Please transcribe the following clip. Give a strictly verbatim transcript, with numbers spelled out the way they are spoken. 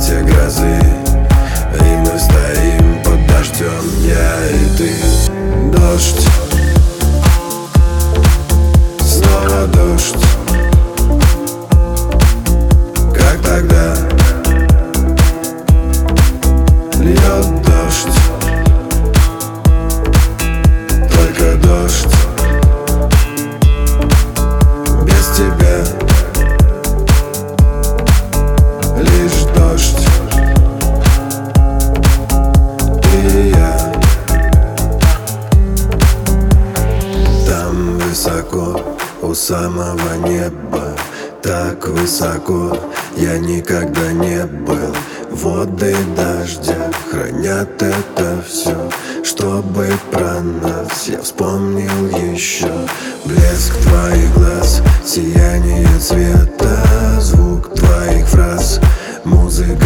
рассвете грозы, и мы стоим под дождем, я и ты. Дождь, снова дождь, как тогда. Льет дождь, только дождь, без тебя. Лишь дождь, ты и я. Там высоко, у самого неба, так высоко я никогда не был. Воды дождя хранят это все, чтобы про нас я вспомнил еще. Блеск твоих глаз, сияние цвета, звук твоих фраз, музыка